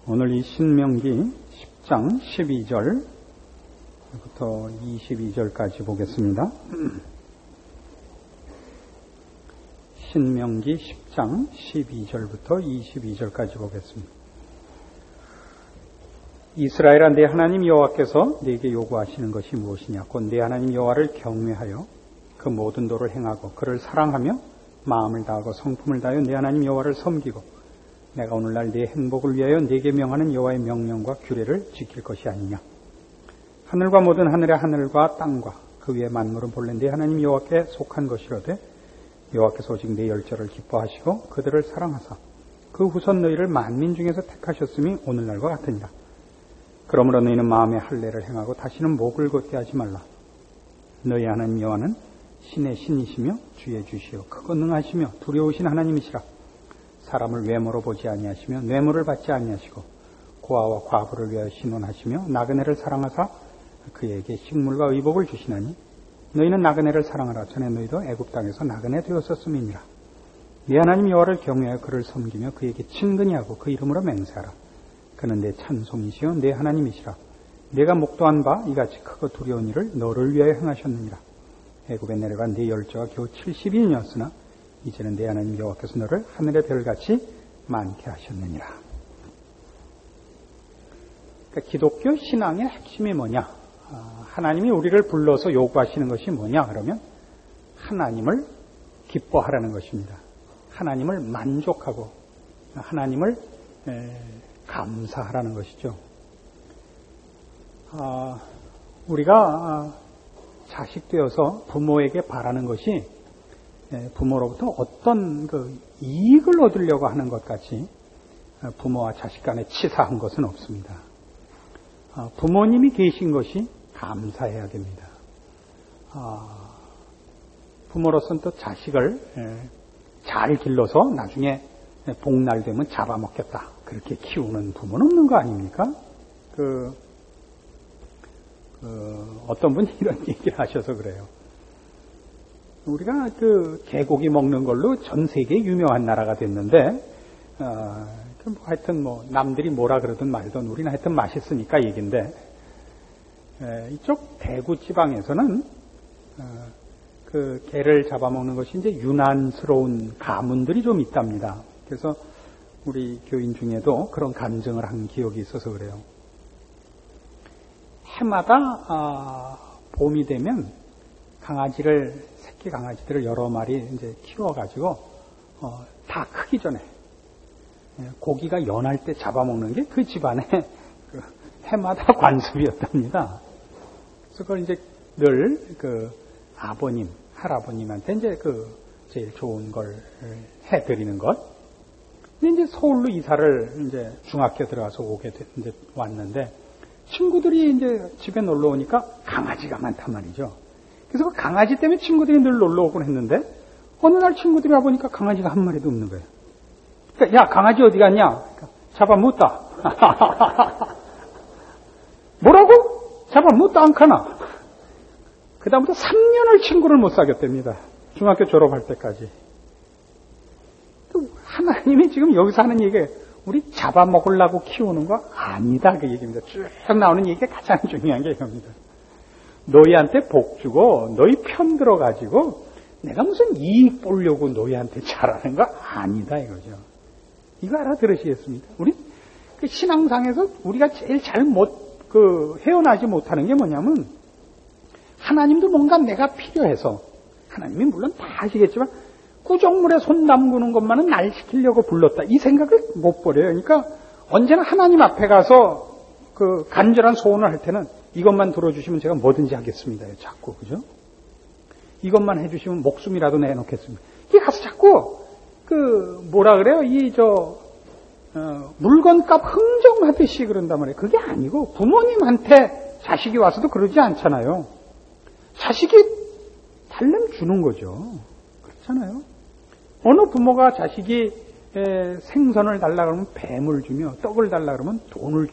오늘 이 신명기 10장 12절부터 22절까지 보겠습니다. 신명기 10장 12절부터 22절까지 보겠습니다. 이스라엘아, 내 하나님 여호와께서 네게 요구하시는 것이 무엇이냐? 곧 내 하나님 여호와를 경외하여 그 모든 도를 행하고 그를 사랑하며 마음을 다하고 성품을 다하여 내 하나님 여호와를 섬기고 내가 오늘날 네 행복을 위하여 네게 명하는 여호와의 명령과 규례를 지킬 것이 아니냐. 하늘과 모든 하늘의 하늘과 땅과 그 위에 만물은 본래 네 하나님 여호와께 속한 것이로되 여호와께서 오직 네 열조를 기뻐하시고 그들을 사랑하사 그 후손 너희를 만민 중에서 택하셨음이 오늘날과 같으니라. 그러므로 너희는 마음에 할례를 행하고 다시는 목을 곧게 하지 말라. 너희 하나님 여호와는 신의 신이시며 주의 주시요 크고 능하시며 두려우신 하나님이시라. 사람을 외모로 보지 아니하시며 뇌물을 받지 아니하시고 고아와 과부를 위하여 신원하시며 나그네를 사랑하사 그에게 식물과 의복을 주시나니 너희는 나그네를 사랑하라. 전에 너희도 애굽 땅에서 나그네 되었었음이니라. 네 하나님 여호와를 경외하여 그를 섬기며 그에게 친근히 하고 그 이름으로 맹세하라. 그는 내 찬송이시요 내 하나님이시라. 내가 목도한 바 이같이 크고 두려운 일을 너를 위하여 행하셨느니라. 애굽에 내려간 네 열조가 겨우 70인이었으나 이제는 내 하나님 여호와께서 너를 하늘의 별같이 많게 하셨느니라. 그러니까 기독교 신앙의 핵심이 뭐냐? 하나님이 우리를 불러서 요구하시는 것이 뭐냐? 그러면 하나님을 기뻐하라는 것입니다. 하나님을 만족하고 하나님을 감사하라는 것이죠. 우리가 자식 되어서 부모에게 바라는 것이 부모로부터 어떤 이익을 얻으려고 하는 것 같이 부모와 자식 간에 치사한 것은 없습니다. 부모님이 계신 것이 감사해야 됩니다. 부모로서는 또 자식을 잘 길러서 나중에 복날 되면 잡아먹겠다. 그렇게 키우는 부모는 없는 거 아닙니까? 어떤 분이 이런 얘기를 하셔서 그래요. 우리가 개고기 먹는 걸로 전 세계에 유명한 나라가 됐는데, 하여튼 남들이 뭐라 그러든 말든 우리는 하여튼 맛있으니까 얘긴데, 이쪽 대구 지방에서는, 개를 잡아먹는 것이 이제 유난스러운 가문들이 좀 있답니다. 그래서 우리 교인 중에도 그런 간증을 한 기억이 있어서 그래요. 해마다, 봄이 되면 새끼 강아지들을 여러 마리 이제 키워가지고, 다 크기 전에, 고기가 연할 때 잡아먹는 게 그 집안의 해마다 관습이었답니다. 그래서 그걸 이제 늘 아버님, 할아버님한테 이제 제일 좋은 걸 해드리는 것. 근데 이제 서울로 이사를 이제 중학교 들어가서 이제 왔는데, 친구들이 이제 집에 놀러 오니까 강아지가 많단 말이죠. 그래서 그 강아지 때문에 친구들이 늘 놀러 오곤 했는데, 어느 날 친구들이 와보니까 강아지가 한 마리도 없는 거예요. 그러니까, 야, 강아지 어디 갔냐? 그러니까, 잡아먹었다. 뭐라고? 잡아먹었다 않카나? 그다음부터 3년을 친구를 못 사귀었답니다. 중학교 졸업할 때까지. 또 하나님이 지금 여기서 하는 얘기가 우리 잡아먹으려고 키우는 거 아니다. 그 얘기입니다. 쭉 나오는 얘기가 가장 중요한 게 이겁니다. 너희한테 복 주고 너희 편 들어가지고 내가 무슨 이익 보려고 너희한테 잘하는 거 아니다 이거죠. 이거 알아들으시겠습니까? 우리 신앙상에서 우리가 제일 헤어나지 못하는 게 뭐냐면 하나님도 뭔가 내가 필요해서 하나님이 물론 다 아시겠지만 구정물에 손 담그는 것만은 날 시키려고 불렀다. 이 생각을 못 버려요. 그러니까 언제나 하나님 앞에 가서 간절한 소원을 할 때는 이것만 들어주시면 제가 뭐든지 하겠습니다. 자꾸, 그죠? 이것만 해주시면 목숨이라도 내놓겠습니다. 이게 가서 자꾸, 뭐라 그래요? 물건값 흥정하듯이 그런단 말이에요. 그게 아니고, 부모님한테 자식이 와서도 그러지 않잖아요. 자식이 달래면 주는 거죠. 그렇잖아요. 어느 부모가 자식이 생선을 달라 그러면 뱀을 주며, 떡을 달라 그러면 돈을,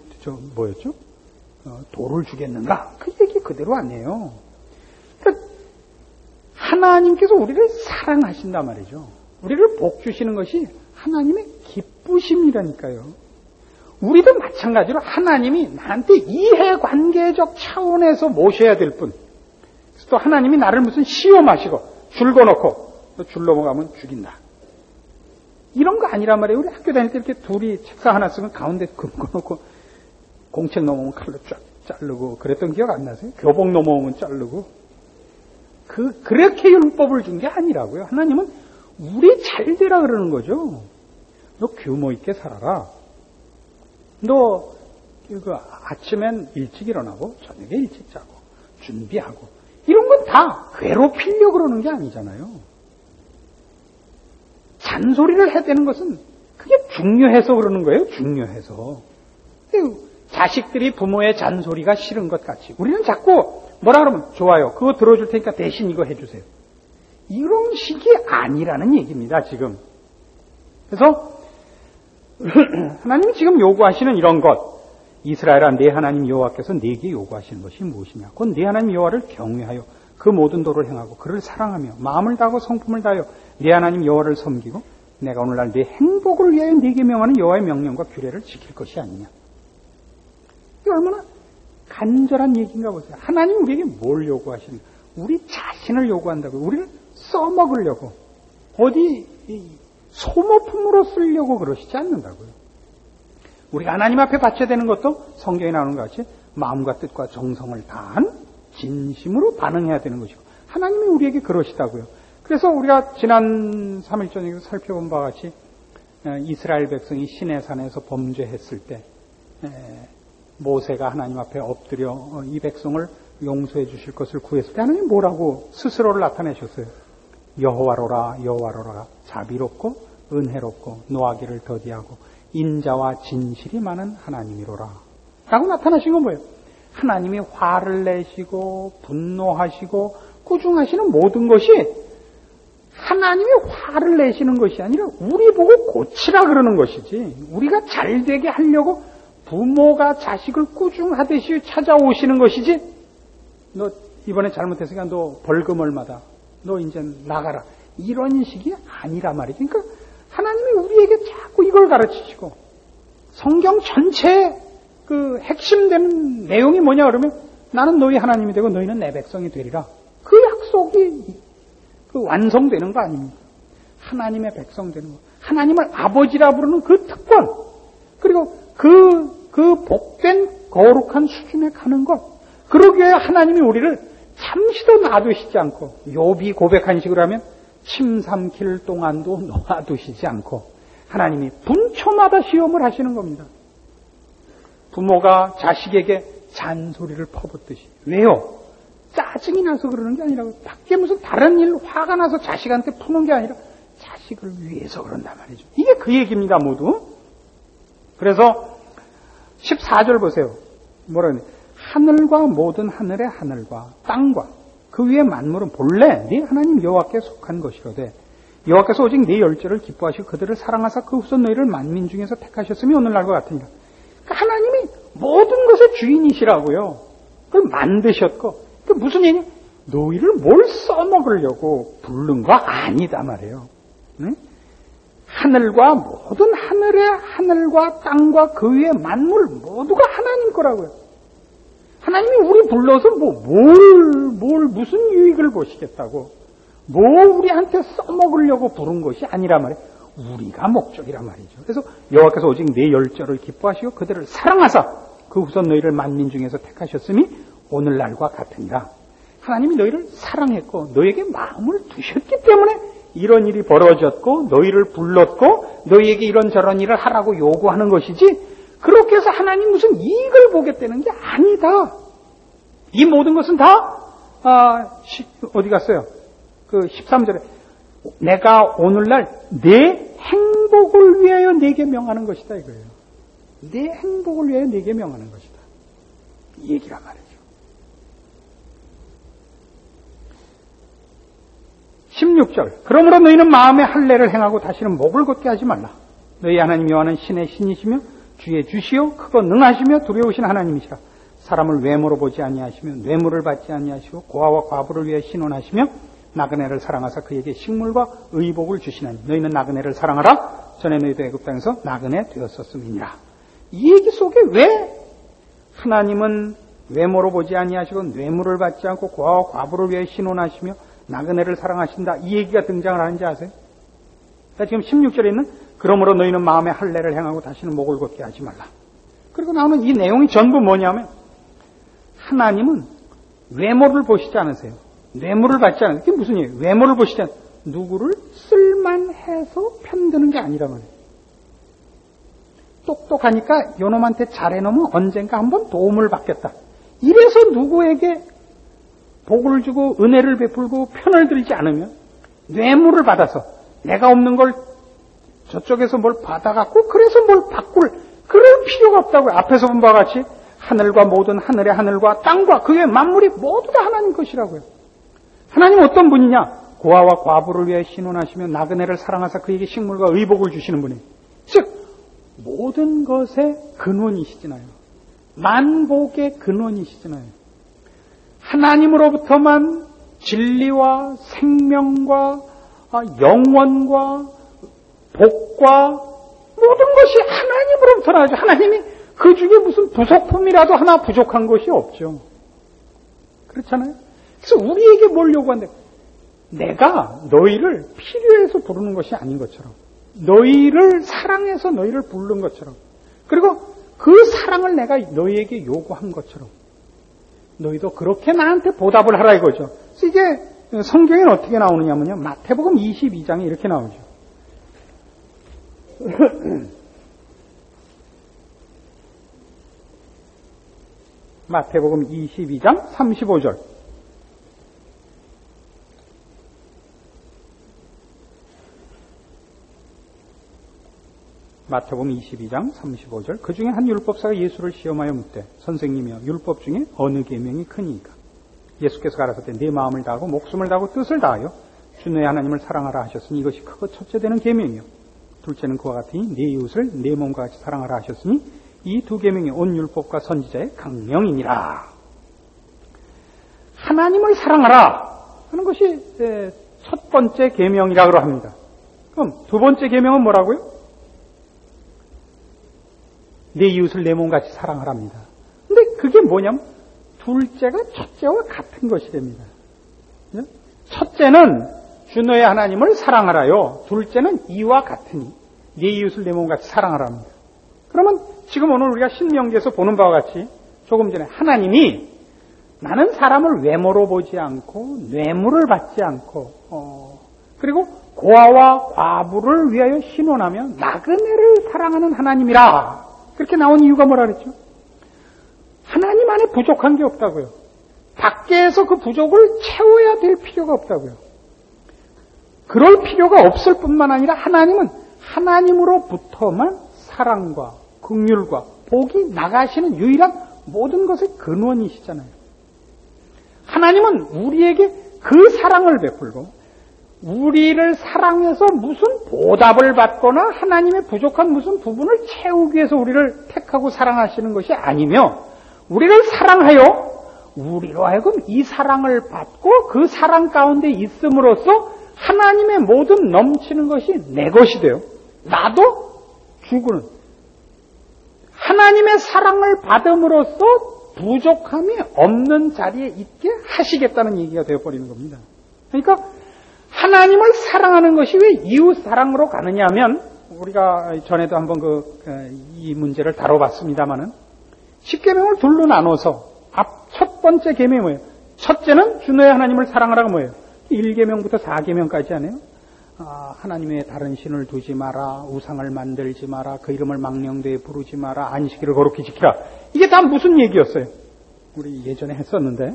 돌을 주겠는가? 그 얘기 그대로 아니에요. 그러니까 하나님께서 우리를 사랑하신단 말이죠. 우리를 복 주시는 것이 하나님의 기쁘심이라니까요. 우리도 마찬가지로 하나님이 나한테 이해관계적 차원에서 모셔야 될 분. 또 하나님이 나를 무슨 시험하시고 줄 거놓고 또 줄 넘어가면 죽인다. 이런 거 아니란 말이에요. 우리 학교 다닐 때 이렇게 둘이 책상 하나 쓰면 가운데 금 거놓고 공책 넘어오면 칼로 쫙 자르고 그랬던 기억 안 나세요? 교복 넘어오면 자르고. 그렇게 율법을 준 게 아니라고요. 하나님은 우리 잘 되라 그러는 거죠. 너 규모 있게 살아라. 너 아침엔 일찍 일어나고 저녁에 일찍 자고 준비하고 이런 건 다 괴롭히려고 그러는 게 아니잖아요. 잔소리를 해야 되는 것은 그게 중요해서 그러는 거예요. 중요해서. 자식들이 부모의 잔소리가 싫은 것 같이 우리는 자꾸 뭐라 그러면 좋아요. 그거 들어줄 테니까 대신 이거 해주세요. 이런 식이 아니라는 얘기입니다. 지금. 그래서 하나님이 지금 요구하시는 이런 것, 이스라엘아 내 하나님 여호와께서 네게 요구하시는 것이 무엇이냐? 곧 네 하나님 여호와를 경외하여 그 모든 도를 행하고 그를 사랑하며 마음을 다하고 성품을 다하여 네 하나님 여호와를 섬기고 내가 오늘날 네 행복을 위하여 네게 명하는 여호와의 명령과 규례를 지킬 것이 아니냐? 이게 얼마나 간절한 얘기인가 보세요. 하나님 우리에게 뭘 요구하시는가? 우리 자신을 요구한다고요. 우리를 써먹으려고 어디 소모품으로 쓰려고 그러시지 않는다고요. 우리가 하나님 앞에 바쳐야 되는 것도 성경에 나오는 것 같이 마음과 뜻과 정성을 다한 진심으로 반응해야 되는 것이고 하나님이 우리에게 그러시다고요. 그래서 우리가 지난 3일 전에 살펴본 바와 같이 이스라엘 백성이 시내산에서 범죄했을 때 모세가 하나님 앞에 엎드려 이 백성을 용서해 주실 것을 구했을 때 하나님 뭐라고 스스로를 나타내셨어요. 여호와로라 여호와로라 자비롭고 은혜롭고 노하기를 더디하고 인자와 진실이 많은 하나님이로라 라고 나타나신 건 뭐예요? 하나님이 화를 내시고 분노하시고 꾸중하시는 모든 것이 하나님이 화를 내시는 것이 아니라 우리 보고 고치라 그러는 것이지 우리가 잘되게 하려고 부모가 자식을 꾸중하듯이 찾아오시는 것이지 너 이번에 잘못했으니까 너 벌금 얼마다 너 이제 나가라 이런 식이 아니라 말이지. 그러니까 하나님이 우리에게 자꾸 이걸 가르치시고 성경 전체의 그 핵심되는 내용이 뭐냐 그러면 나는 너희 하나님이 되고 너희는 내 백성이 되리라. 그 약속이 그 완성되는 거 아닙니까? 하나님의 백성 되는 거. 하나님을 아버지라 부르는 그 특권. 그리고 그 복된 거룩한 수준에 가는 것. 그러기 위해 하나님이 우리를 잠시도 놔두시지 않고 욥이 고백한 식으로 하면 침 삼킬 동안도 놔두시지 않고 하나님이 분초마다 시험을 하시는 겁니다. 부모가 자식에게 잔소리를 퍼붓듯이. 왜요? 짜증이 나서 그러는 게 아니라 밖에 무슨 다른 일 화가 나서 자식한테 푸는 게 아니라 자식을 위해서 그런단 말이죠. 이게 그 얘기입니다. 모두. 그래서 14절 보세요. 뭐라 그러냐. 하늘과 모든 하늘의 하늘과 땅과 그 위의 만물은 본래 네 하나님 여호와께 속한 것이로되 여호와께서 오직 네 열조를 기뻐하시고 그들을 사랑하사 그 후손 너희를 만민 중에서 택하셨으니 오늘날과 같으니라. 그러니까 하나님이 모든 것의 주인이시라고요. 그걸 만드셨고 그 무슨 얘기냐? 너희를 뭘 써먹으려고 부른 거 아니다 말이에요. 응? 하늘과 모든 하늘의 하늘과 땅과 그 위의 만물 모두가 하나님 거라고요. 하나님이 우리 불러서 뭘 무슨 유익을 보시겠다고 우리한테 써먹으려고 부른 것이 아니라 말이에요. 우리가 목적이란 말이죠. 그래서 여호와께서 오직 네 열조를 기뻐하시고 그들을 사랑하사 그 후손 너희를 만민 중에서 택하셨으니 오늘날과 같으니라. 하나님이 너희를 사랑했고 너희에게 마음을 두셨기 때문에 이런 일이 벌어졌고 너희를 불렀고 너희에게 이런저런 일을 하라고 요구하는 것이지 그렇게 해서 하나님 무슨 이익을 보겠다는 게 아니다. 이 모든 것은 다 어디 갔어요? 그 13절에 내가 오늘날 내 행복을 위하여 네게 명하는 것이다 이거예요. 내 행복을 위하여 네게 명하는 것이다. 이 얘기란 말이죠. 16절 그러므로 너희는 마음에 할례를 행하고 다시는 목을 곧게 하지 말라. 너희 하나님 여호와는 신의 신이시며 주의 주시오 크고 능하시며 두려우신 하나님이시라. 사람을 외모로 보지 아니하시며 뇌물을 받지 아니하시고 고아와 과부를 위해 신원하시며 나그네를 사랑하사 그에게 식물과 의복을 주시나니 너희는 나그네를 사랑하라. 전에 너희도 애굽 땅에서 나그네 되었었음이니라. 이 얘기 속에 왜 하나님은 외모로 보지 아니하시고 뇌물을 받지 않고 고아와 과부를 위해 신원하시며 나그네를 사랑하신다. 이 얘기가 등장을 하는지 아세요? 지금 16절에 있는 그러므로 너희는 마음에 할례를 행하고 다시는 목을 걷게 하지 말라. 그리고 나오는 이 내용이 전부 뭐냐면 하나님은 외모를 보시지 않으세요. 뇌물을 받지 않으세요. 그게 무슨 얘기예요? 외모를 보시지 않으세요. 누구를 쓸만해서 편드는 게 아니라 말이에요. 똑똑하니까 요놈한테 잘해놓으면 언젠가 한번 도움을 받겠다. 이래서 누구에게 복을 주고 은혜를 베풀고 편을 들지 않으면 뇌물을 받아서 내가 없는 걸 저쪽에서 뭘 받아갖고 그래서 뭘 바꿀 그럴 필요가 없다고요. 앞에서 본 바와 같이 하늘과 모든 하늘의 하늘과 땅과 그의 만물이 모두 다 하나님 것이라고요. 하나님 어떤 분이냐? 고아와 과부를 위해 신원하시며 나그네를 사랑하사 그에게 식물과 의복을 주시는 분이에요. 즉 모든 것의 근원이시잖아요. 만복의 근원이시잖아요. 하나님으로부터만 진리와 생명과 영원과 복과 모든 것이 하나님으로부터 나죠. 하나님이 그 중에 무슨 부속품이라도 하나 부족한 것이 없죠. 그렇잖아요. 그래서 우리에게 뭘 요구한대? 내가 너희를 필요해서 부르는 것이 아닌 것처럼 너희를 사랑해서 너희를 부른 것처럼 그리고 그 사랑을 내가 너희에게 요구한 것처럼 너희도 그렇게 나한테 보답을 하라 이거죠. 그래서 이게 성경에는 어떻게 나오느냐면요. 마태복음 22장에 이렇게 나오죠. 마태복음 22장 35절. 마태복음 22장 35절. 그 중에 한 율법사가 예수를 시험하여 묻되 선생님이여 율법 중에 어느 계명이 크니까? 예수께서 가라사대 네 마음을 다하고 목숨을 다하고 뜻을 다하여 주 너의 하나님을 사랑하라 하셨으니 이것이 크고 첫째 되는 계명이요. 둘째는 그와 같으니 네 이웃을 네 몸과 같이 사랑하라 하셨으니 이 두 계명이 온 율법과 선지자의 강명이니라. 하나님을 사랑하라 하는 것이 첫 번째 계명이라고 합니다. 그럼 두 번째 계명은 뭐라고요? 내 이웃을 내 몸같이 사랑하랍니다. 근데 그게 뭐냐면 둘째가 첫째와 같은 것이 됩니다. 첫째는 주 너의 하나님을 사랑하라요. 둘째는 이와 같으니 내 이웃을 내 몸같이 사랑하랍니다. 그러면 지금 오늘 우리가 신명기에서 보는 바와 같이 조금 전에 하나님이 나는 사람을 외모로 보지 않고 뇌물을 받지 않고 그리고 고아와 과부를 위하여 신원하며 나그네를 사랑하는 하나님이라. 그렇게 나온 이유가 뭐라 그랬죠? 하나님 안에 부족한 게 없다고요. 밖에서 그 부족을 채워야 될 필요가 없다고요. 그럴 필요가 없을 뿐만 아니라 하나님은 하나님으로부터만 사랑과 긍휼과 복이 나가시는 유일한 모든 것의 근원이시잖아요. 하나님은 우리에게 그 사랑을 베풀고 우리를 사랑해서 무슨 보답을 받거나 하나님의 부족한 무슨 부분을 채우기 위해서 우리를 택하고 사랑하시는 것이 아니며 우리를 사랑하여 우리로 하여금 이 사랑을 받고 그 사랑 가운데 있음으로써 하나님의 모든 넘치는 것이 내 것이 돼요. 나도 주고는 하나님의 사랑을 받음으로써 부족함이 없는 자리에 있게 하시겠다는 얘기가 되어버리는 겁니다. 그러니까 하나님을 사랑하는 것이 왜 이웃 사랑으로 가느냐 하면 우리가 전에도 한번 이 문제를 다뤄봤습니다마는 10계명을 둘로 나눠서 첫 번째 계명이 뭐예요? 첫째는 주 너의 하나님을 사랑하라가 뭐예요? 1계명부터 4계명까지 하네요. 하나님의 다른 신을 두지 마라, 우상을 만들지 마라, 그 이름을 망령되이 부르지 마라, 안식일을 거룩히 지키라. 이게 다 무슨 얘기였어요? 우리 예전에 했었는데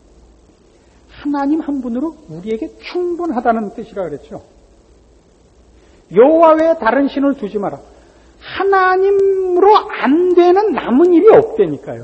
하나님 한 분으로 우리에게 충분하다는 뜻이라 그랬죠. 여호와 외에 다른 신을 두지 마라. 하나님으로 안 되는 남은 일이 없다니까요.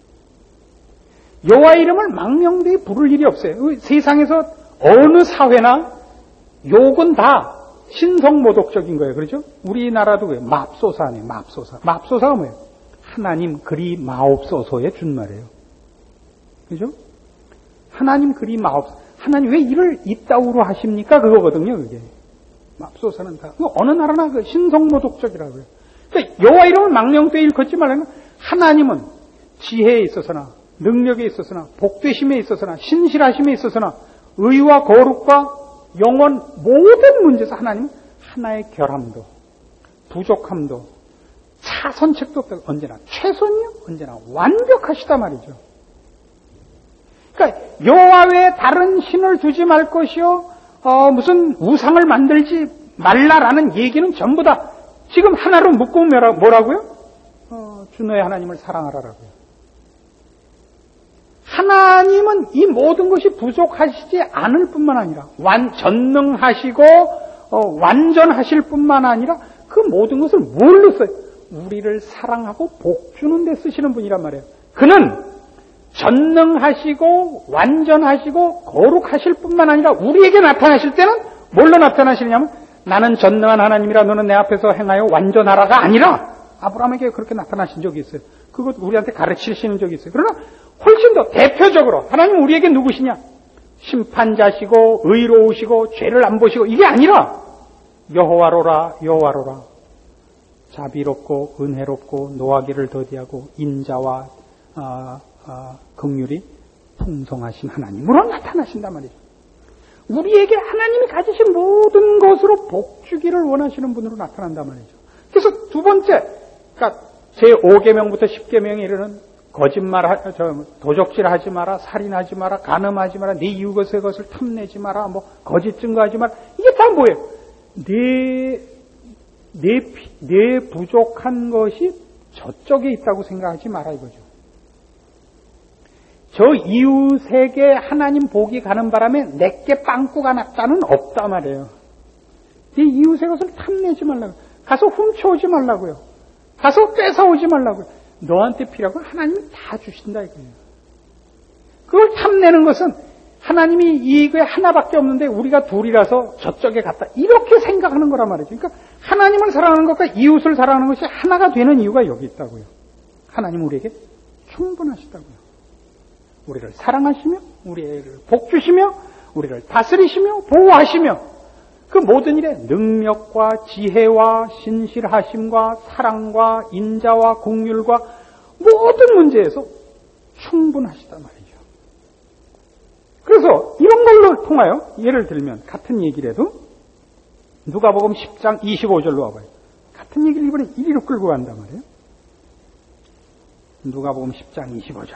여호와 이름을 망령되이 부를 일이 없어요. 세상에서 어느 사회나 욕은 다 신성모독적인 거예요. 그렇죠? 우리나라도 그래요. 맙소사네, 맙소사. 맙소사가 뭐예요? 하나님 그리 마옵소서의 준말이에요. 그죠? 하나님 그리 마옵소서. 하나님 왜 일을 이따위로 하십니까? 그거거든요, 그게. 맙소사는 다. 어느 나라나 그 신성모독적이라고요. 그러니까 여호와 이름을 망령되이 일컫지 말라는 건 하나님은 지혜에 있어서나 능력에 있어서나 복되심에 있어서나 신실하심에 있어서나 의와 거룩과 영원 모든 문제에서 하나님은 하나의 결함도 부족함도 차선책도 없다고 언제나 최선이요 언제나 완벽하시다 말이죠. 그러니까 여호와 외에 다른 신을 두지 말 것이요 무슨 우상을 만들지 말라라는 얘기는 전부 다 지금 하나로 묶으면 뭐라고요? 주 너의 하나님을 사랑하라라고요. 하나님은 이 모든 것이 부족하시지 않을 뿐만 아니라 전능하시고 완전하실 뿐만 아니라 그 모든 것을 뭘로 써요? 우리를 사랑하고 복주는 데 쓰시는 분이란 말이에요. 그는 전능하시고 완전하시고 거룩하실 뿐만 아니라 우리에게 나타나실 때는 뭘로 나타나시느냐면 나는 전능한 하나님이라 너는 내 앞에서 행하여 완전하라가 아니라 아브라함에게 그렇게 나타나신 적이 있어요. 그것 우리한테 가르치시는 적이 있어요. 그러나 훨씬 더 대표적으로 하나님 우리에게 누구시냐? 심판자시고 의로우시고 죄를 안 보시고 이게 아니라 여호와로라 여호와로라 자비롭고 은혜롭고 노하기를 더디하고 인자와 긍휼이 풍성하신 하나님으로 나타나신단 말이죠. 우리에게 하나님이 가지신 모든 것으로 복주기를 원하시는 분으로 나타난단 말이죠. 그래서 두 번째, 그러니까 제5계명부터 10계명에 이르는 도적질 하지 마라, 살인하지 마라, 간음하지 마라, 네 이웃의 것을 탐내지 마라, 거짓 증거하지 마라. 이게 다 뭐예요? 내 부족한 것이 저쪽에 있다고 생각하지 마라 이거죠. 저 이웃에게 하나님 복이 가는 바람에 내게 빵꾸가 났다는 없다 말이에요. 네 이웃의 것을 탐내지 말라고요. 가서 훔쳐오지 말라고요. 가서 뺏어오지 말라고요. 너한테 필요한 건 하나님이 다 주신다 이거예요. 그걸 탐내는 것은 하나님이 이게 하나밖에 없는데 우리가 둘이라서 저쪽에 갔다 이렇게 생각하는 거란 말이죠. 그러니까 하나님을 사랑하는 것과 이웃을 사랑하는 것이 하나가 되는 이유가 여기 있다고요. 하나님 우리에게 충분하시다고요. 우리를 사랑하시며 우리를 복주시며 우리를 다스리시며 보호하시며 그 모든 일에 능력과 지혜와 신실하심과 사랑과 인자와 긍휼과 모든 문제에서 충분하시단 말이죠. 그래서 이런 걸로 통하여 예를 들면 같은 얘기라도 누가복음 10장 25절로 와봐요. 같은 얘기를 이번에 이리로 끌고 간단 말이에요. 누가복음 10장 25절.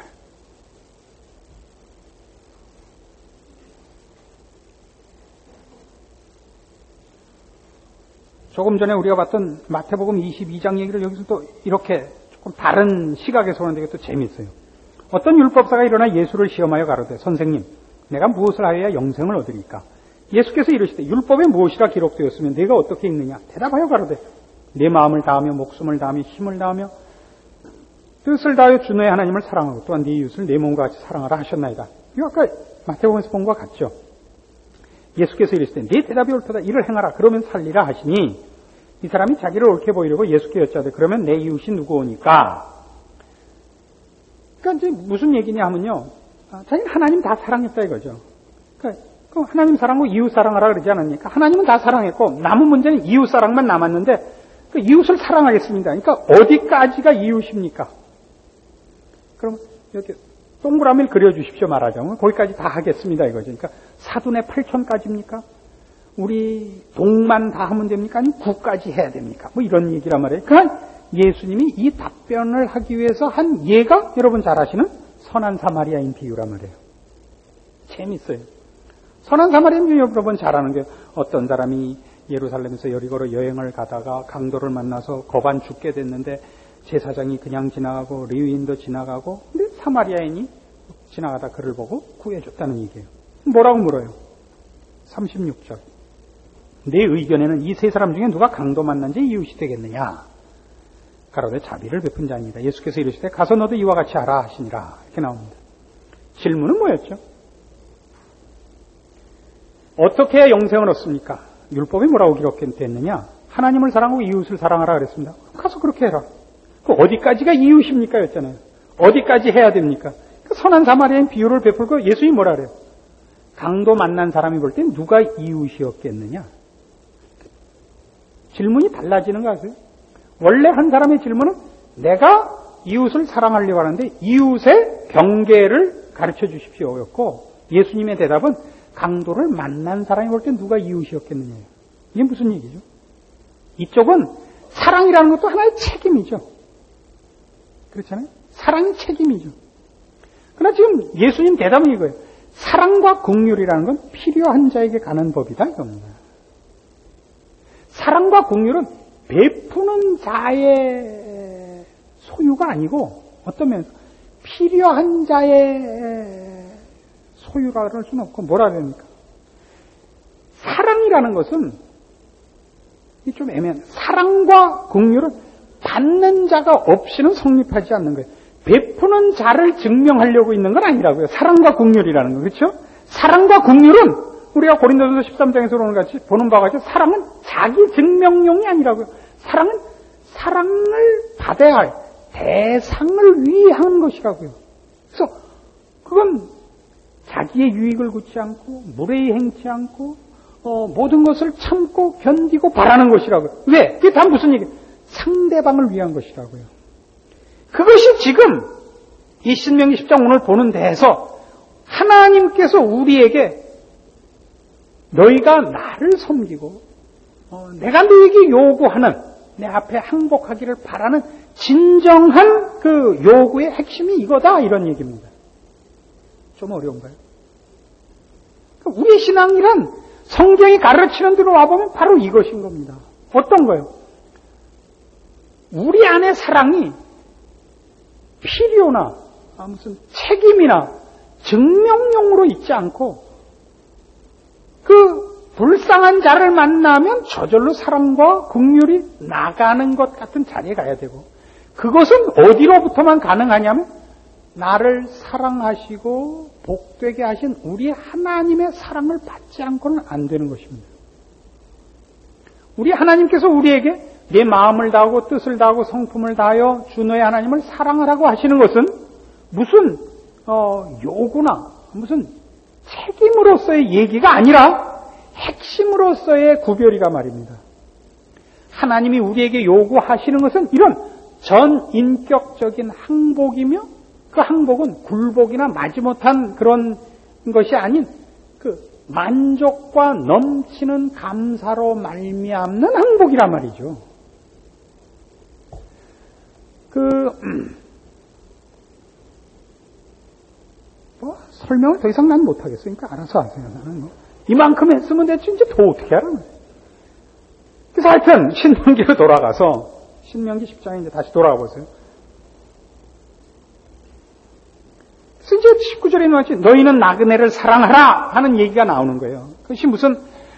조금 전에 우리가 봤던 마태복음 22장 얘기를 여기서 또 이렇게 조금 다른 시각에서 보는데 이게 또 재미있어요. 어떤 율법사가 일어나 예수를 시험하여 가로되 선생님 내가 무엇을 하여야 영생을 얻으리까? 예수께서 이르시되 율법에 무엇이라 기록되었으면 내가 어떻게 읽느냐? 대답하여 가로되 내 마음을 다하며 목숨을 다하며 힘을 다하며 뜻을 다하여 주 너의 하나님을 사랑하고 또한 네 이웃을 내 몸과 같이 사랑하라 하셨나이다. 이거 아까 마태복음에서 본 것과 같죠? 예수께서 이르시되 네 대답이 옳도다 이를 행하라 그러면 살리라 하시니 이 사람이 자기를 옳게 보이려고 예수께 여짜되 그러면 내 이웃이 누구오니까? 그러니까 이제 무슨 얘기냐 하면요. 자기는 하나님 다 사랑했다 이거죠. 그러니까 하나님 사랑하고 이웃 사랑하라 그러지 않았습니까? 하나님은 다 사랑했고 남은 문제는 이웃 사랑만 남았는데 그 이웃을 사랑하겠습니다. 그러니까 어디까지가 이웃입니까? 그럼 이렇게 동그라미를 그려주십시오 말하자면 거기까지 다 하겠습니다 이거죠. 그러니까 사돈의 8천까지입니까? 우리 동만 다 하면 됩니까? 아니면 9까지 해야 됩니까? 이런 얘기란 말이에요. 그러니까 예수님이 이 답변을 하기 위해서 한 예가 여러분 잘 아시는 선한 사마리아인 비유란 말이에요. 재밌어요. 선한 사마리아인 비유 여러분 잘 아는 게 어떤 사람이 예루살렘에서 여리고로 여행을 가다가 강도를 만나서 거반 죽게 됐는데 제사장이 그냥 지나가고 레위인도 지나가고 근데 사마리아인이 지나가다 그를 보고 구해줬다는 얘기예요. 뭐라고 물어요? 36절. 내 의견에는 이 세 사람 중에 누가 강도 만난 지 이웃이 되겠느냐? 가로되 자비를 베푼 자입니다. 예수께서 이르시되 가서 너도 이와 같이 하라 하시니라. 이렇게 나옵니다. 질문은 뭐였죠? 어떻게 해야 영생을 얻습니까? 율법에 뭐라고 기록됐느냐? 하나님을 사랑하고 이웃을 사랑하라 그랬습니다. 가서 그렇게 해라. 그 어디까지가 이웃입니까? 였잖아요. 어디까지 해야 됩니까? 그 선한 사마리아인 비유를 베풀고 예수님이 뭐라 그래요? 강도 만난 사람이 볼 땐 누가 이웃이었겠느냐? 질문이 달라지는 거 아세요? 원래 한 사람의 질문은 내가 이웃을 사랑하려고 하는데 이웃의 경계를 가르쳐 주십시오였고, 예수님의 대답은 강도를 만난 사람이 볼 때 누가 이웃이었겠느냐예요. 이게 무슨 얘기죠? 이쪽은 사랑이라는 것도 하나의 책임이죠. 그렇잖아요? 사랑이 책임이죠. 그러나 지금 예수님 대답은 이거예요. 사랑과 긍휼이라는 건 필요한 자에게 가는 법이다 이겁니다. 사랑과 긍휼은 베푸는 자의 소유가 아니고 어떤 면에서 필요한 자의 소유라 그럴 수는 없고 뭐라 해야 됩니까? 사랑이라는 것은 좀 애매한, 사랑과 긍휼은 받는 자가 없이는 성립하지 않는 거예요. 베푸는 자를 증명하려고 있는 건 아니라고요. 사랑과 긍휼이라는 거, 그렇죠? 사랑과 긍휼은 우리가 고린도전서 13장에서 보는 바와 같이 사랑은 자기 증명용이 아니라고요. 사랑은 사랑을 받아야 할 대상을 위한 것이라고요. 그래서 그건 자기의 유익을 굳지 않고 무례히 행치 않고 모든 것을 참고 견디고 바라는 것이라고요. 왜? 그게 다 무슨 얘기예요? 상대방을 위한 것이라고요. 그것이 지금 이 신명기 10장 오늘 보는 데에서 하나님께서 우리에게 너희가 나를 섬기고 내가 너에게 요구하는 내 앞에 항복하기를 바라는 진정한 그 요구의 핵심이 이거다 이런 얘기입니다. 좀 어려운가요? 우리의 신앙이란 성경이 가르치는 대로 와보면 바로 이것인 겁니다. 어떤 거요? 우리 안에 사랑이 필요나 무슨 책임이나 증명용으로 있지 않고 그 불쌍한 자를 만나면 저절로 사랑과 긍휼이 나가는 것 같은 자리에 가야 되고, 그것은 어디로부터만 가능하냐면 나를 사랑하시고 복되게 하신 우리 하나님의 사랑을 받지 않고는 안 되는 것입니다. 우리 하나님께서 우리에게 내 마음을 다하고 뜻을 다하고 성품을 다하여 주 너의 하나님을 사랑하라고 하시는 것은 무슨 요구나 무슨 책임으로서의 얘기가 아니라 핵심으로서의 구별이가 말입니다. 하나님이 우리에게 요구하시는 것은 이런 전인격적인 항복이며, 그 항복은 굴복이나 마지못한 그런 것이 아닌 그 만족과 넘치는 감사로 말미암는 항복이란 말이죠. 설명을 더 이상 난 못하겠으니까 알아서 하세요. 나는 이만큼 했으면 대체 이제 더 어떻게 하라는 거예요. 그래서 하여튼 신명기로 돌아가서 신명기 10장에 이제 다시 돌아가 보세요. 그래서 이제 19절에 나왔지, 너희는 나그네를 사랑하라 하는 얘기가 나오는 거예요. 그것이 무슨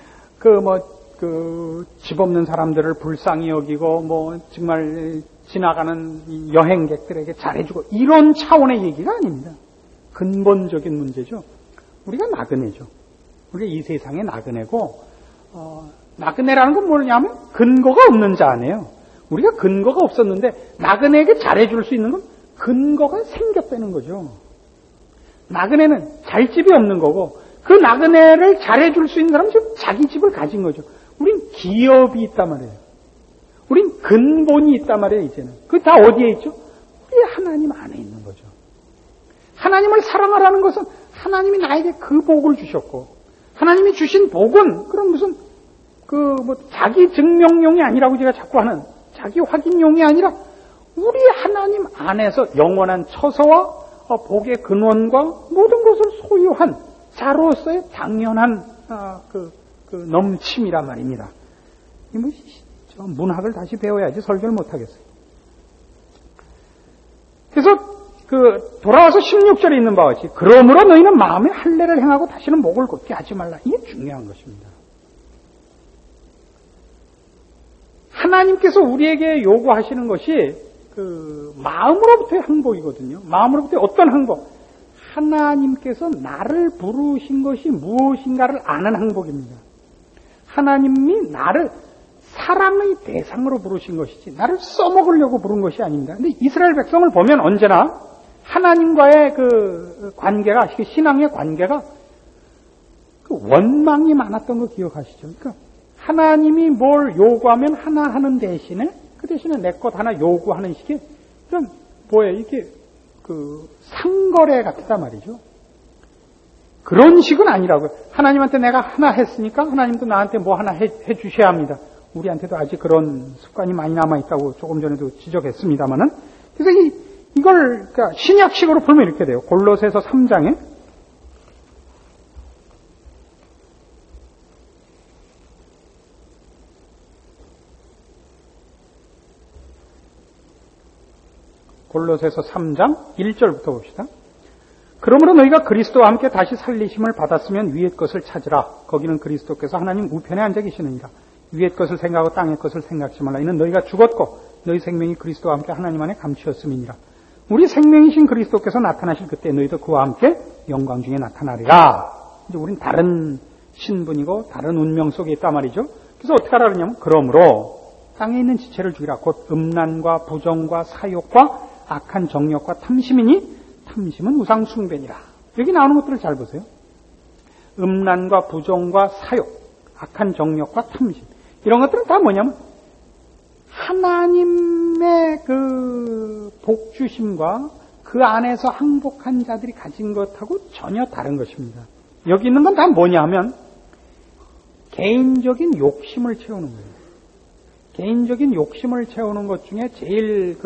집 없는 사람들을 불쌍히 여기고 정말 지나가는 여행객들에게 잘해주고 이런 차원의 얘기가 아닙니다. 근본적인 문제죠. 우리가 나그네죠. 우리가 이 세상의 나그네고, 나그네라는 건 뭐냐면 근거가 없는 자 아니에요. 우리가 근거가 없었는데 나그네에게 잘해줄 수 있는 건 근거가 생겼다는 거죠. 나그네는 잘 집이 없는 거고, 그 나그네를 잘해줄 수 있는 사람은 자기 집을 가진 거죠. 우린 기업이 있단 말이에요. 우린 근본이 있단 말이에요, 이제는. 그게 다 어디에 있죠? 우리 하나님 안에 있는 거죠. 하나님을 사랑하라는 것은 하나님이 나에게 그 복을 주셨고, 하나님이 주신 복은 그럼 무슨 자기 증명용이 아니라고 제가 자꾸 하는 자기 확인용이 아니라 우리 하나님 안에서 영원한 처소와 복의 근원과 모든 것을 소유한 자로서의 당연한 넘침이란 말입니다. 문학을 다시 배워야지 설교를 못하겠어요. 그래서 돌아와서 16절에 있는 바와 같이, 그러므로 너희는 마음에 할례를 행하고 다시는 목을 곧게 하지 말라. 이게 중요한 것입니다. 하나님께서 우리에게 요구하시는 것이 마음으로부터의 항복이거든요. 마음으로부터의 어떤 항복? 하나님께서 나를 부르신 것이 무엇인가를 아는 항복입니다. 하나님이 나를 사랑의 대상으로 부르신 것이지 나를 써먹으려고 부른 것이 아닙니다. 근데 이스라엘 백성을 보면 언제나 하나님과의 관계가, 신앙의 관계가 원망이 많았던 거 기억하시죠? 그러니까 하나님이 뭘 요구하면 하나 하는 대신에 그 대신에 내 것 하나 요구하는 식의 그런 뭐예요? 이게 그 상거래 같다 말이죠. 그런 식은 아니라고요. 하나님한테 내가 하나 했으니까 하나님도 나한테 뭐 하나 해 주셔야 합니다. 우리한테도 아직 그런 습관이 많이 남아있다고 조금 전에도 지적했습니다만은. 그래서 이걸, 그러니까 신약식으로 보면 이렇게 돼요. 골로새서 3장에. 골로새서 3장 1절부터 봅시다. 그러므로 너희가 그리스도와 함께 다시 살리심을 받았으면 위의 것을 찾으라. 거기는 그리스도께서 하나님 우편에 앉아 계시느니라. 위의 것을 생각하고 땅의 것을 생각지 말라. 이는 너희가 죽었고 너희 생명이 그리스도와 함께 하나님 안에 감추었음이니라. 우리 생명이신 그리스도께서 나타나실 그때 너희도 그와 함께 영광 중에 나타나리라. 이제 우린 다른 신분이고 다른 운명 속에 있단 말이죠. 그래서 어떻게 하라 그러냐면 그러므로 땅에 있는 지체를 죽이라. 곧 음란과 부정과 사욕과 악한 정욕과 탐심이니 탐심은 우상 숭배니라. 여기 나오는 것들을 잘 보세요. 음란과 부정과 사욕, 악한 정욕과 탐심. 이런 것들은 다 뭐냐면 하나님의 그 복주심과 그 안에서 항복한 자들이 가진 것하고 전혀 다른 것입니다. 여기 있는 건 다 뭐냐 하면 개인적인 욕심을 채우는 거예요. 개인적인 욕심을 채우는 것 중에 제일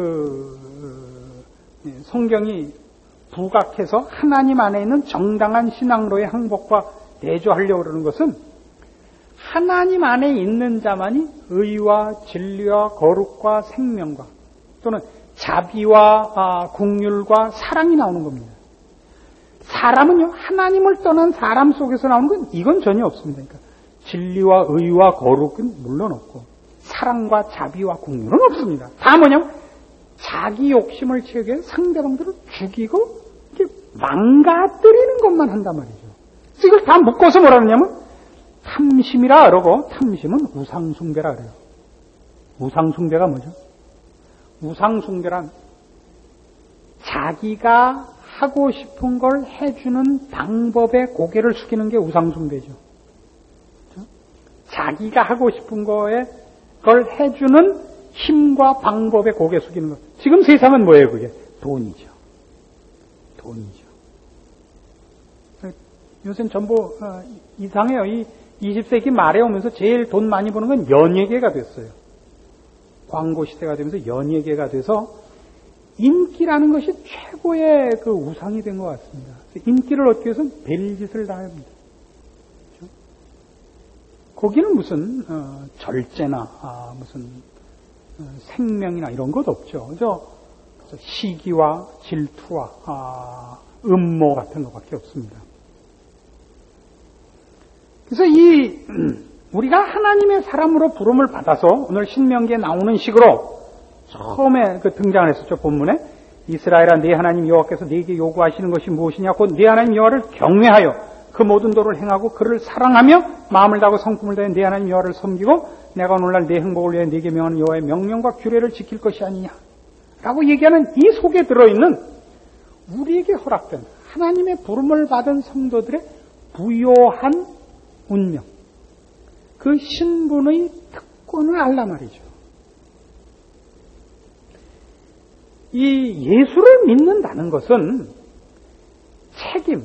성경이 부각해서 하나님 안에 있는 정당한 신앙로의 항복과 대조하려고 그러는 것은 하나님 안에 있는 자만이 의와 진리와 거룩과 생명과 또는 자비와 긍휼과 사랑이 나오는 겁니다. 사람은요, 하나님을 떠난 사람 속에서 나오는 건 이건 전혀 없습니다. 그러니까 진리와 의와 거룩은 물론 없고 사랑과 자비와 긍휼은 없습니다. 다 뭐냐면 자기 욕심을 채우기 위해 상대방들을 죽이고 이렇게 망가뜨리는 것만 한단 말이죠. 그래서 이걸 다 묶어서 뭐라 그러냐면 탐심이라 그러고 탐심은 우상숭배라 그래요. 우상숭배가 뭐죠? 우상숭배란 자기가 하고 싶은 걸 해주는 방법에 고개를 숙이는 게 우상숭배죠. 그렇죠? 자기가 하고 싶은 걸 해주는 힘과 방법에 고개 숙이는 것. 지금 세상은 뭐예요, 그게? 돈이죠. 돈이죠. 요새는 전부 이상해요. 이 20세기 말에 오면서 제일 돈 많이 버는 건 연예계가 됐어요. 광고 시대가 되면서 연예계가 돼서 인기라는 것이 최고의 그 우상이 된 것 같습니다. 인기를 얻기 위해서는 별짓을 다 합니다. 그렇죠? 거기는 무슨 절제나 무슨 생명이나 이런 것 없죠. 그래서 시기와 질투와 음모 같은 것밖에 없습니다. 그래서 우리가 하나님의 사람으로 부름을 받아서 오늘 신명기에 나오는 식으로 처음에 등장을 했었죠. 본문에 이스라엘아 네 하나님 여호와께서 네게 요구하시는 것이 무엇이냐 곧 네 하나님 여호와를 경외하여 그 모든 도를 행하고 그를 사랑하며 마음을 다하고 성품을 다해 네 하나님 여호와를 섬기고 내가 오늘날 네 행복을 위해 네게 명하는 여호와의 명령과 규례를 지킬 것이 아니냐 라고 얘기하는 이 속에 들어있는 우리에게 허락된 하나님의 부름을 받은 성도들의 부요한 운명, 그 신분의 특권을 알라 말이죠. 이 예수를 믿는다는 것은 책임,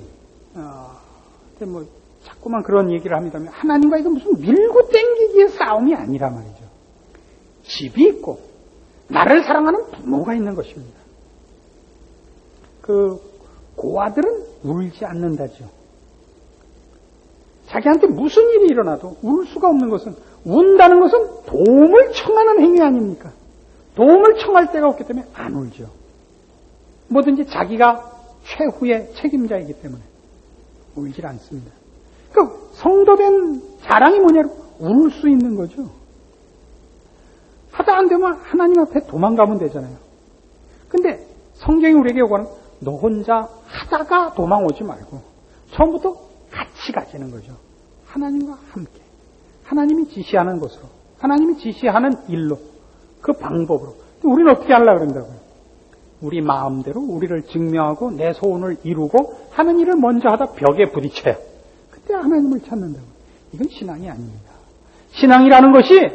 뭐 자꾸만 그런 얘기를 합니다만 하나님과 이거 무슨 밀고 땡기기의 싸움이 아니라 말이죠. 집이 있고 나를 사랑하는 부모가 있는 것입니다. 그 고아들은 울지 않는다죠. 자기한테 무슨 일이 일어나도 울 수가 없는 것은 운다는 것은 도움을 청하는 행위 아닙니까? 도움을 청할 데가 없기 때문에 안 울죠. 뭐든지 자기가 최후의 책임자이기 때문에 울질 않습니다. 그 성도된 자랑이 뭐냐면 울 수 있는 거죠. 하다 안 되면 하나님 앞에 도망가면 되잖아요. 근데 성경이 우리에게 요구하는 너 혼자 하다가 도망오지 말고 처음부터 같이 가지는 거죠. 하나님과 함께. 하나님이 지시하는 것으로. 하나님이 지시하는 일로. 그 방법으로. 우리는 어떻게 하려고 그런다고요? 우리 마음대로 우리를 증명하고 내 소원을 이루고 하는 일을 먼저 하다 벽에 부딪혀요. 그때 하나님을 찾는다고. 이건 신앙이 아닙니다. 신앙이라는 것이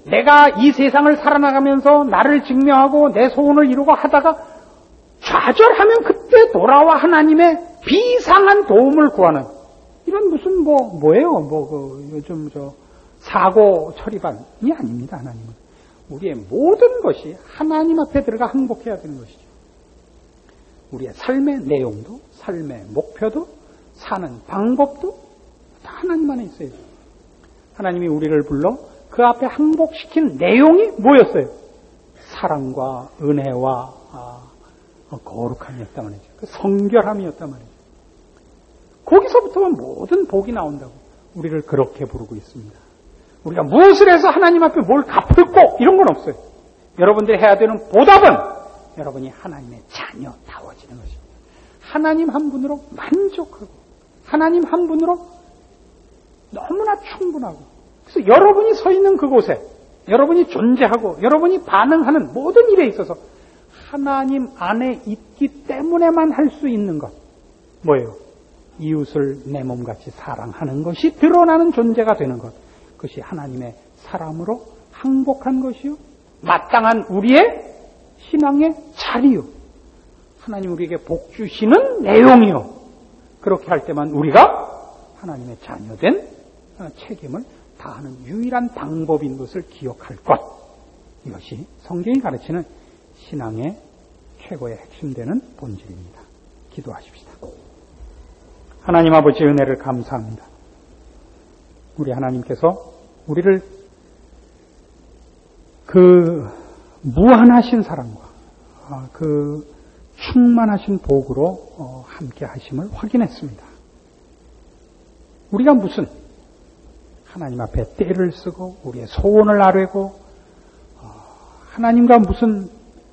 내가 이 세상을 살아나가면서 나를 증명하고 내 소원을 이루고 하다가 좌절하면 그때 돌아와 하나님의 비상한 도움을 구하는 이런 무슨 뭐예요? 요즘 사고 처리반이 아닙니다. 하나님은 우리의 모든 것이 하나님 앞에 들어가 항복해야 되는 것이죠. 우리의 삶의 내용도, 삶의 목표도, 사는 방법도 다 하나님 안에 있어요. 하나님이 우리를 불러 그 앞에 항복시킨 내용이 뭐였어요? 사랑과 은혜와 거룩함이었단 말이죠. 그 성결함이었단 말이죠. 거기서부터 모든 복이 나온다고 우리를 그렇게 부르고 있습니다. 우리가 무엇을 해서 하나님 앞에 뭘 갚을 꼭 이런 건 없어요. 여러분들이 해야 되는 보답은 여러분이 하나님의 자녀다워지는 것입니다. 하나님 한 분으로 만족하고 하나님 한 분으로 너무나 충분하고 그래서 여러분이 서 있는 그곳에 여러분이 존재하고 여러분이 반응하는 모든 일에 있어서 하나님 안에 있기 때문에만 할 수 있는 것 뭐예요? 이웃을 내 몸같이 사랑하는 것이 드러나는 존재가 되는 것 그것이 하나님의 사람으로 항복한 것이요 마땅한 우리의 신앙의 자리요 하나님 우리에게 복 주시는 내용이요 그렇게 할 때만 우리가 하나님의 자녀된 책임을 다하는 유일한 방법인 것을 기억할 것 이것이 성경이 가르치는 신앙의 최고의 핵심되는 본질입니다. 기도하십시다. 하나님 아버지 은혜를 감사합니다. 우리 하나님께서 우리를 그 무한하신 사랑과 그 충만하신 복으로 함께 하심을 확인했습니다. 우리가 무슨 하나님 앞에 떼를 쓰고 우리의 소원을 아뢰고 하나님과 무슨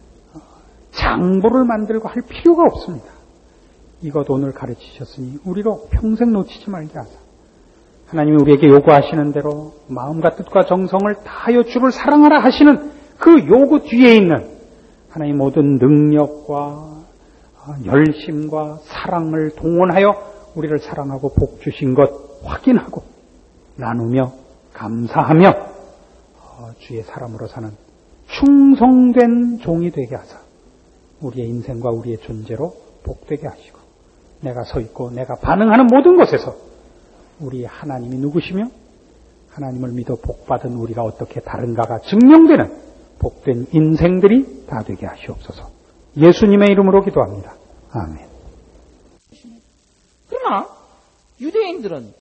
장부를 만들고 할 필요가 없습니다. 이것 오늘 가르치셨으니 우리로 평생 놓치지 말게 하사 하나님이 우리에게 요구하시는 대로 마음과 뜻과 정성을 다하여 주를 사랑하라 하시는 그 요구 뒤에 있는 하나님 모든 능력과 열심과 사랑을 동원하여 우리를 사랑하고 복 주신 것 확인하고 나누며 감사하며 주의 사람으로 사는 충성된 종이 되게 하사 우리의 인생과 우리의 존재로 복되게 하시고 내가 서 있고 내가 반응하는 모든 곳에서 우리 하나님이 누구시며 하나님을 믿어 복받은 우리가 어떻게 다른가가 증명되는 복된 인생들이 다 되게 하시옵소서. 예수님의 이름으로 기도합니다. 아멘. 그러나 유대인들은